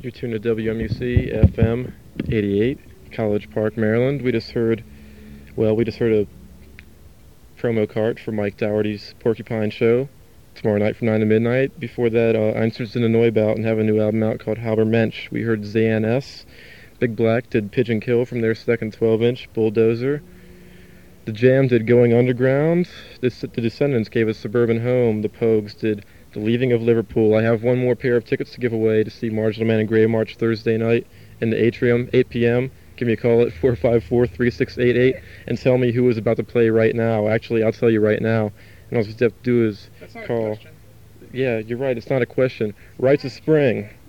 You're tuned to WMUC FM 88, College Park, Maryland. We just heard a promo card for Mike Dougherty's Porcupine Show tomorrow night from 9 to midnight. Before that, Einstürzen in the Neubauten have a new album out called Halber Mensch. We heard ZNS. Big Black did Pigeon Kill from their second 12-inch, Bulldozer. The Jam did Going Underground. The Descendants gave us Suburban Home. The Pogues did The Leaving of Liverpool. I have one more pair of tickets to give away to see Marginal Man and Grey March Thursday night in the Atrium, 8 p.m. Give me a call at 454-3688 and tell me who is about to play right now. Actually, I'll tell you right now. And all you have to do is That's not call. a question. Yeah, you're right. It's not a question. Rites of Spring.